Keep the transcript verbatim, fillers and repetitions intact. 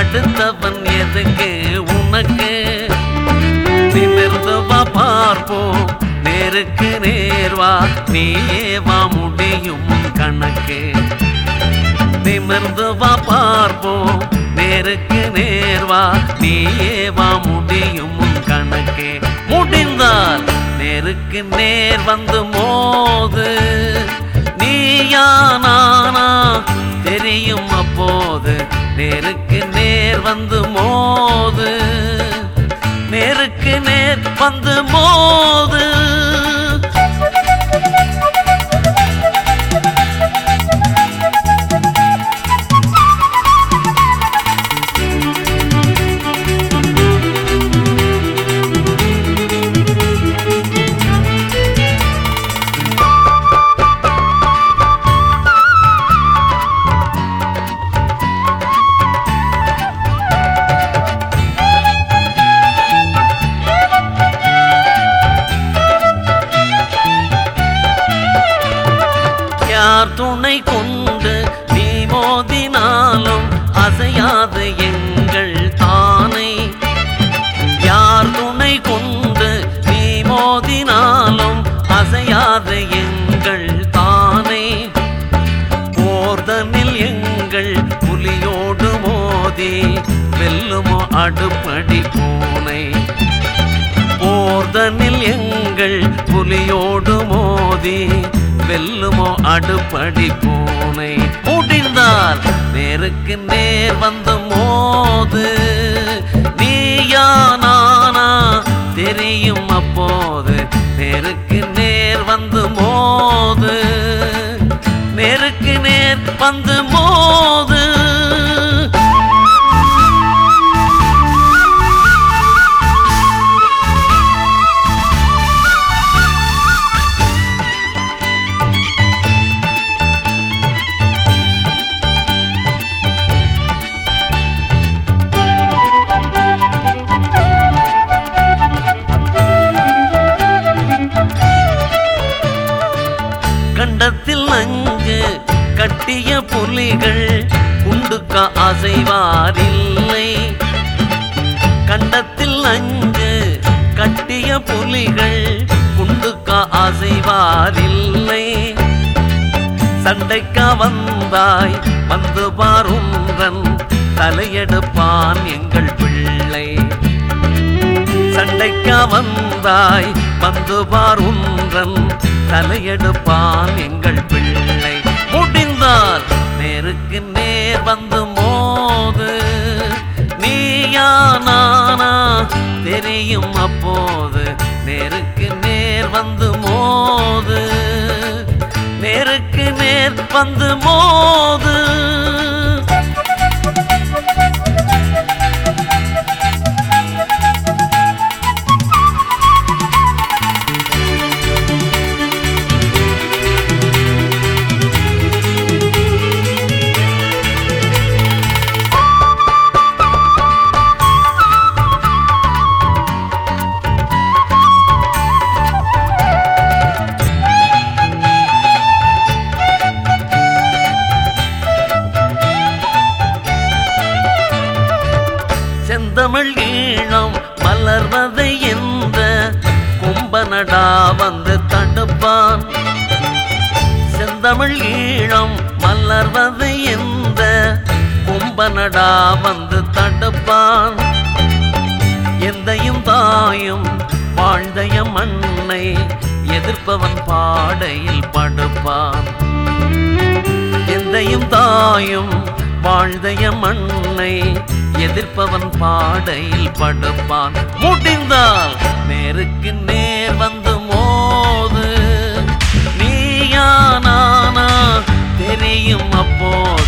அடுத்தவன் எதுக்கு உனக்கு? நிமிர்ந்து வா பார்ப்போம், நேருக்கு நேர்வா, நீயே வா முடியும் கணக்கு. நிமிர்ந்து வா பார்ப்போம், நேருக்கு நேர்வா, நீயே வா முடியும் கணக்கு. முடிந்தால் நேருக்கு நேர் வந்து மோது, நீயா நானா தெரியும் அப்போது. நேருக்கு நேர் வந்து மோது, நேருக்கு நேர் வந்து மோது. யார் துணை கொண்டு நீ மோதினாலும் அசையாது எங்கள் தானை. யார் துணை கொண்டு நீ மோதினாலும் அசையாது எங்கள் தானை. போர்தனில் எங்கள் புலியோடு மோதி வெல்லுமோ அடுப்படி பூனை. போர்தனில் எங்கள் புலியோடு மோதி வெல்லுமோ அடுப்படி பூனை. முடிந்தால் நேருக்கு நேர் வந்து மோது, நீயா நானா தெரியும் அப்போது. நேருக்கு நேர் வந்து மோது, நேருக்கு நேர் வந்து மோது. கண்டத்தில் நஞ்சு கட்டிய புலிகள் குண்டுக்க அசைவாரில்லை. கண்டத்தில் நஞ்சு கட்டிய புலிகள் குண்டுக்க அசைவாரில்லை. சண்டைக்க வந்தாய் வந்து பாருன்றன், தலையெடுப்பான் எங்கள் பிள்ளை. சண்டைக்க வந்தாய் வந்து பாருன்றன், தலையெடுப்பான் எங்கள் பிள்ளை. முடிந்தால் நேருக்கு நேர் வந்து மோது, நீயா நானா தெரியும் அப்போது. நேருக்கு நேர் வந்து மோது, நேருக்கு நேர் வந்து மோது. செந்தமிழ் ஈழம் மலர்வதை எந்த கும்பனடா வந்து தடுப்பான். செந்தமிழ் ஈழம் மலர்வதை எந்த கும்பனடா வந்து தடுப்பான். எந்தையும் தாயும் வாழ்ந்தைய மண்ணை எதிர்ப்பவன் பாடையில் படுப்பான். எந்தையும் தாயும் வாழ்ந்தைய மண்ணை எதிர்ப்பவன் பாடையில் படுப்பான். முடிந்தால் நேருக்கு நேர் வந்து மோது, நீயா நானா தெரியும் அப்போ.